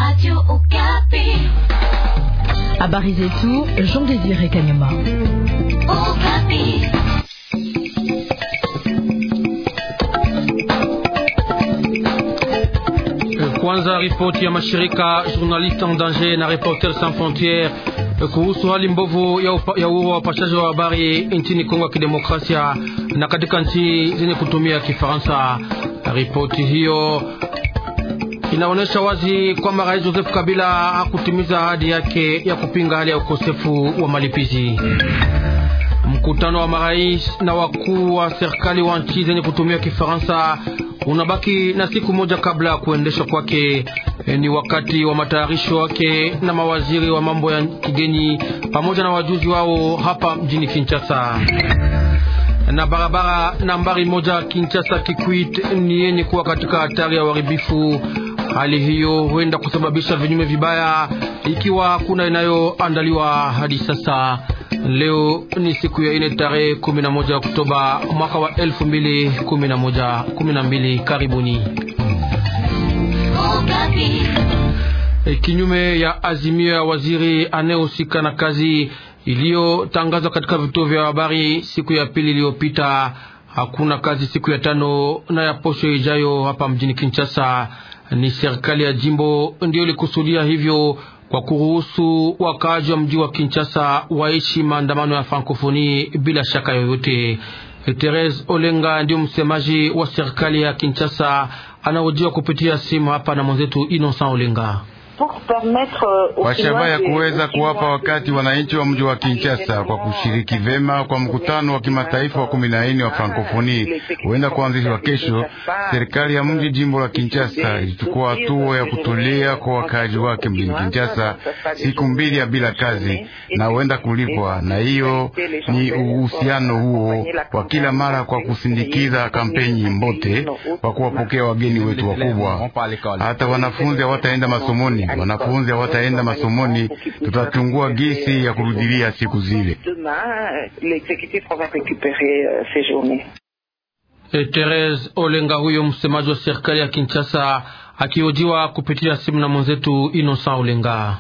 Radio Okapi. Habari zetu, Jean Désiré Kanyama. Okapi. Kwanza ripoti ya mashirika Journalistes en Danger na Reporters Sans Frontières kuhusu hali mbovu ya uhuru wa upashaji wa habari nchini Kongo ya Kidemokrasia na katika nchi zenye kutumia Kifaransa. Ripoti hiyo inaonesha wazi kwamba Rais Joseph Kabila hakutimiza ahadi yake ya kupinga hali ya ukosefu wa malipizi. Mkutano wa marais na wakuu wa serikali wa nchi zenye kutumia Kifaransa unabaki na siku moja kabla ya kuendeshwa kwake. Ni wakati wa matayarisho yake na mawaziri wa mambo ya kigeni pamoja na wajuzi wao hapa mjini Kinshasa. Na barabara nambari 1 Kinshasa Kikwit ni yenye kuwa katika hatari ya uharibifu. Hali hiyo huenda kusababisha vinyume vibaya ikiwa kuna inayoandaliwa hadi sasa. Leo ni siku ya 4 tarehe 11 Oktoba mwaka wa 2012. Karibuni. Kinyume ya azimio ya waziri anayehusika na kazi iliyotangazwa katika vituo vya habari siku ya pili iliyopita, hakuna kazi siku ya 5 na ya posho ijayo hapa mjini Kinshasa. Ni serikali ya jimbo ndio ilikusudia hivyo kwa kuruhusu wakaaji wa mji wa Kinshasa waishi maandamano ya Frankofoni bila shaka yoyote. Therese Olenga ndio msemaji wa serikali ya Kinshasa, anahojiwa kupitia simu hapa na mwenzetu Innocent Olenga. Kwa shabaha ya kuweza kuwapa wakati wananchi wa mji wa Kinshasa kwa kushiriki vema kwa mkutano wa kimataifa wa 14 wa Frankofoni huenda kuanzishwa kesho, serikali ya mji jimbo la Kinshasa ilichukua hatua ya kutolea kwa wakazi wake mjini Kinshasa siku 2 ya bila kazi na huenda kulipwa, na hiyo ni uhusiano huo wa kila mara kwa kusindikiza kampeni mbote kwa kuwapokea wageni wetu wakubwa. Hata wanafunzi hawataenda masomoni. Wanafunzi hawataenda masomoni, tutachungua gisi ya kurudilia siku zile. Therese Olenga huyo msemaji wa serikali ya Kinshasa akihojiwa kupitia simu na mwenzetu Innocent Olenga.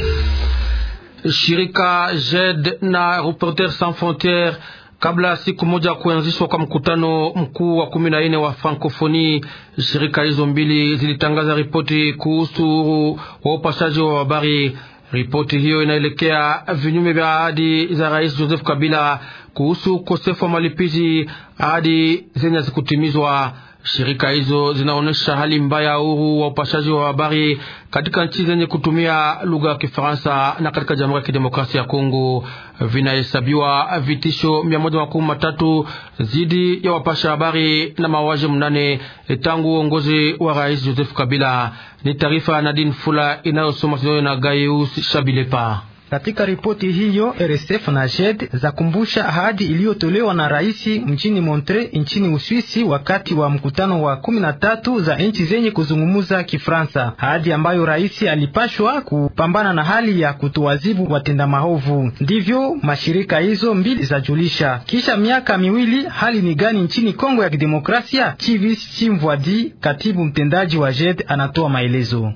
Shirika JED na Reporters Sans Frontières kabla siku moja kuanzishwa kwa mkutano mkuu wa 14 wa Frankofoni, shirika hizo mbili zilitangaza ripoti kuhusu wa upashaji wa habari. Ripoti hiyo inaelekea vinyume vya ahadi za Rais Joseph Kabila kuhusu ukosefu wa malipizi, ahadi zenye zikutimizwa. Shirika hizo zinaonesha hali mbaya ya uhuru wa upashaji wa habari katika nchi zenye kutumia lugha ya Kifaransa na katika Jamhuri ya Kidemokrasia ya Kongo. Vinahesabiwa vitisho 113 zidi ya wapasha habari na mauaji 8 tangu uongozi wa Rais Joseph Kabila. Ni taarifa ya Nadine Fula inayosoma na Gaius Shabilepa. Katika ripoti hiyo, RSF na JED zakumbusha ahadi iliyotolewa na rais mjini Montreux nchini Uswisi wakati wa mkutano wa 13 za nchi zenye kuzungumuza Kifransa. Ahadi ambayo rais alipashwa kupambana na hali ya kutowazibu watenda maovu. Ndivyo mashirika hizo mbili zajulisha. Kisha miaka 2, hali ni gani nchini Kongo ya Kidemokrasia? Chivis Chimvwadi, katibu mtendaji wa JED, anatoa maelezo.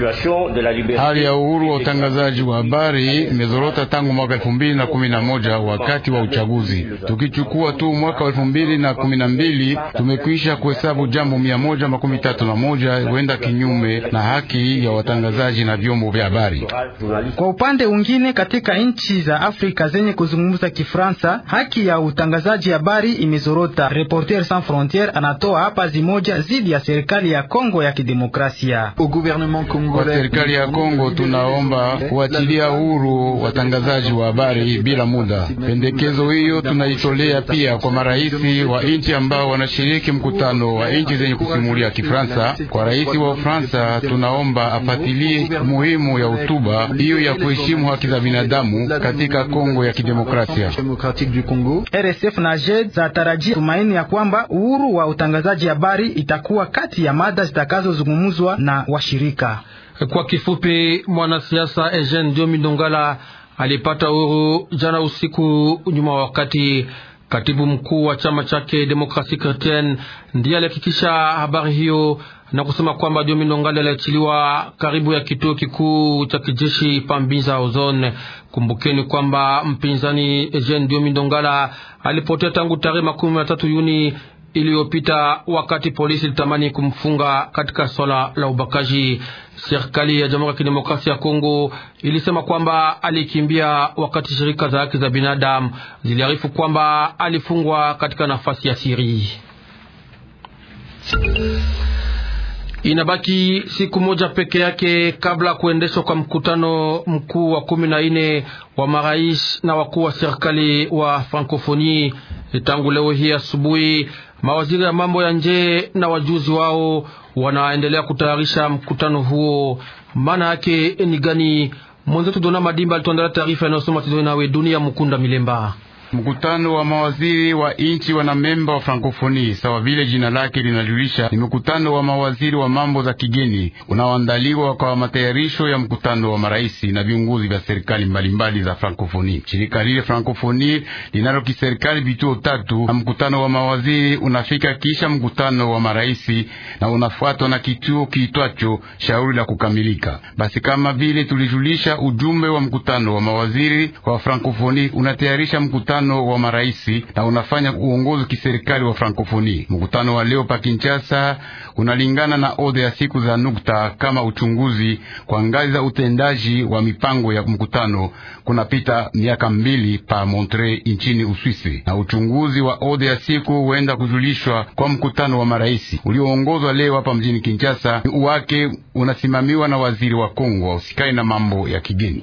Hali ya uhuru wa utangazaji wa habari imezorota tangu mwaka 2011 wakati wa uchaguzi. Tukichukua tu mwaka 2012 tumekwisha kuhesabu jambo 131 huenda kinyume na haki ya watangazaji na vyombo vya habari. Kwa upande mwingine, katika nchi za Afrika zenye kuzungumza Kifaransa, haki ya utangazaji habari imezorota. Reporters Sans Frontières anatoa hapa zimoja zidi ya serikali ya Kongo ya Kidemokrasia. Kwa serikali ya Kongo tunaomba kuachilia huru watangazaji wa habari bila muda. Pendekezo hiyo tunaitolea pia kwa maraisi wa nchi ambao wanashiriki mkutano wa nchi zenye kusimulia Kifaransa. Kwa rais wa Ufaransa tunaomba afatilie muhimu ya hotuba hiyo ya kuheshimu haki za binadamu katika Kongo ya Kidemokrasia. RSF na JED zatarajia tumaini ya kwamba uhuru wa utangazaji habari itakuwa kati ya mada zitakazozungumzwa na washirika. Kwa kifupi, mwanasiasa Eugene Diomi Ndongala alipata uhuru jana usiku nyuma wakati. Katibu mkuu wa chama chake Demokrasi Chrétienne ndiye alihakikisha habari hiyo na kusema kwamba Diomi Ndongala aliachiliwa karibu ya kituo kikuu cha kijeshi Pambinza Ozone. Kumbukeni kwamba mpinzani Jean Diomi Ndongala alipotea tangu tarehe 13 Juni iliyopita wakati polisi ilitamani kumfunga katika swala la ubakaji. Serikali ya Jamhuri ya Kidemokrasia ya Kongo ilisema kwamba alikimbia wakati shirika za haki za binadamu ziliarifu kwamba alifungwa katika nafasi ya siri. Inabaki siku moja peke yake kabla kuendeshwa kwa mkutano mkuu wa 14 wa marais na wakuu wa serikali wa Francophonie. Tangu leo hii asubuhi, mawaziri ya mambo ya nje na wajuzi wao wanaendelea kutayarisha mkutano huo. Maana yake ni gani? Mwenzetu Dona Madimba alituandalia taarifa inayosoma Tidoni nawe Dunia Mukunda Milemba. Mkutano wa mawaziri wa inchi wana memba wa Francophonie, sawa vile jina lake linajulisha, ni mkutano wa mawaziri wa mambo za kigeni unaoandaliwa kwa matayarisho ya mkutano wa maraisi na viongozi vya serikali mbalimbali za Francophonie. Shirika lile Francophonie linalo kiserikali vituo 3, na mkutano wa mawaziri unafika kisha mkutano wa maraisi na unafuatwa na kituo kiitwacho shauri la kukamilika. Basi kama vile tulijulisha, ujumbe wa mkutano wa mawaziri wa Francophonie unatayarisha mkutano wa maraisi na unafanya uongozi kiserikali wa Francophonie. Mkutano wa leo pa Kinshasa unalingana na oda ya siku za nukta kama uchunguzi kwa ngazi za utendaji wa mipango ya mkutano kunapita miaka 2 pa Montreux nchini Uswisi, na uchunguzi wa oda ya siku huenda kujulishwa kwa mkutano wa maraisi ulioongozwa leo hapa mjini Kinshasa. Wake unasimamiwa na waziri wa Kongo usikai na mambo ya kigeni.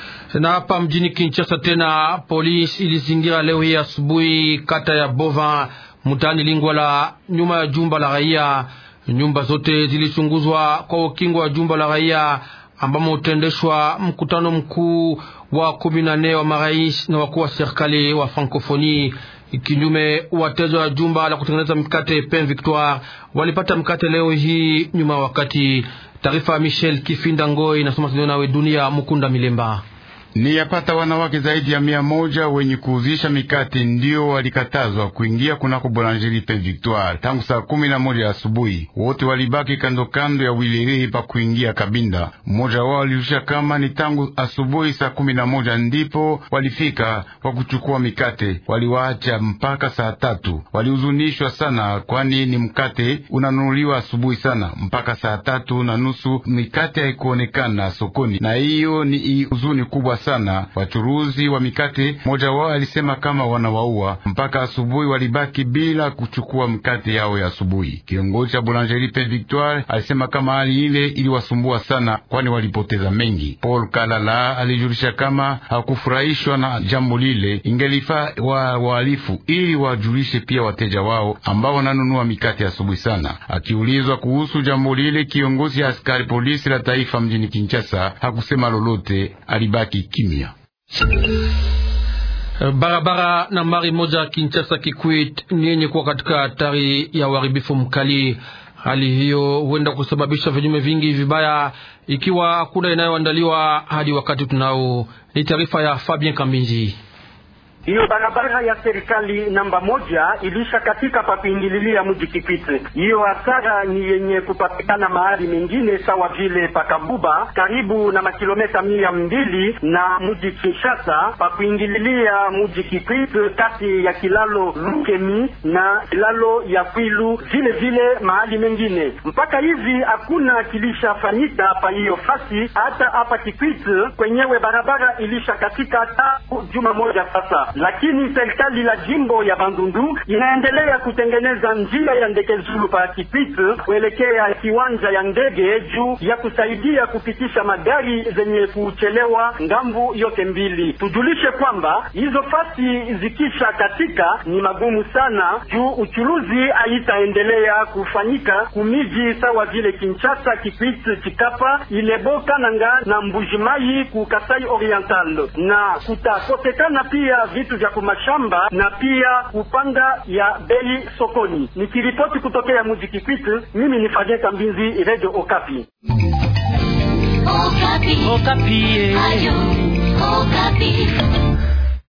Na hapa mjini Kinshasa tena polisi ilizingira leo hii asubuhi kata ya Bova mtaani Lingwala nyuma ya jumba la raia. Nyumba zote zilichunguzwa kwa ukingo wa jumba la raia ambamo utendeshwa mkutano mkuu wa 14 wa marais na wakuu wa serikali wa Francophonie. Kinyume, wateja wa jumba la kutengeneza mkate Pain Victoire walipata mkate leo hii nyuma wakati. Taarifa Michel Kifinda Ngoi nasoma nawe Dunia Mukunda Milemba. Ni yapata wanawake zaidi ya 100 wenye kuuzisha mikate ndio walikatazwa kuingia kunako Boulangerie Pain Victoire tangu saa 11 asubuhi. Wote walibaki kando kando ya Wilerehe pa kuingia Kabinda. Mmoja wao alirusha kama ni tangu asubuhi saa 11 ndipo walifika kwa kuchukua mikate. Waliwaacha mpaka saa 3. Walihuzunishwa sana kwani ni mkate unanunuliwa asubuhi sana. Mpaka saa 3:30 mikate haikuonekana sokoni, na hiyo ni huzuni kubwa sana. Wachuruzi wa mikate moja wao alisema kama wanawaua. Mpaka asubuhi walibaki bila kuchukua mkate yao ya asubuhi. Kiongozi cha Boulangerie Pain Victoire alisema kama hali ile iliwasumbua sana kwani walipoteza mengi. Paul Kalala alijulisha kama hakufurahishwa na jambo lile, ingelifaa wahalifu ili wajulishe pia wateja wao ambao wananunua mikate asubuhi sana. Akiulizwa kuhusu jambo lile, kiongozi ya askari polisi la taifa mjini Kinshasa hakusema lolote, alibaki kimya. Barabara nambari 1 Kinshasa Kikwit ni yenye kuwa katika hatari ya uharibifu mkali. Hali hiyo huenda kusababisha vinyume vingi vibaya ikiwa hakuna inayoandaliwa hadi wakati tunao. Ni taarifa ya Fabien Kambinji. Hiyo barabara ya serikali namba 1 ilisha katika pakuingililia mji Kikwit. Hiyo hasara ni yenye kupatikana mahali mengine sawa vile Pakabuba karibu na makilometa 200 na mji Kinshasa, pakuingililia mji Kikwit kati ya kilalo Lukemi na kilalo ya Kwilu vile vile mahali mengine. Mpaka hivi hakuna kilishafanyika pa hiyo fasi. Hata hapa Kikwit kwenyewe barabara ilisha katika juma moja sasa. Lakini serikali la jimbo ya Bandundu inaendelea kutengeneza njia ya Ndekezulu pa Kikwit kuelekea kiwanja ya ndege juu ya kusaidia kupitisha magari zenye kuchelewa ngambu yote mbili. Tujulishe kwamba hizo fasi zikisha katika ni magumu sana juu uchuruzi haitaendelea kufanyika kumiji sawa vile Kinshasa, Kikwit, Chikapa, Ileboka na Mbujimai ku Kasai Oriental, na kutakosekana pia vitu vya kumashamba na pia kupanda ya bei sokoni. Nikiripoti kutokea mji Kikwit, mimi ni Fabien Kambinzi, Radio Okapi. Okapi. Okapi. Ayo, Okapi.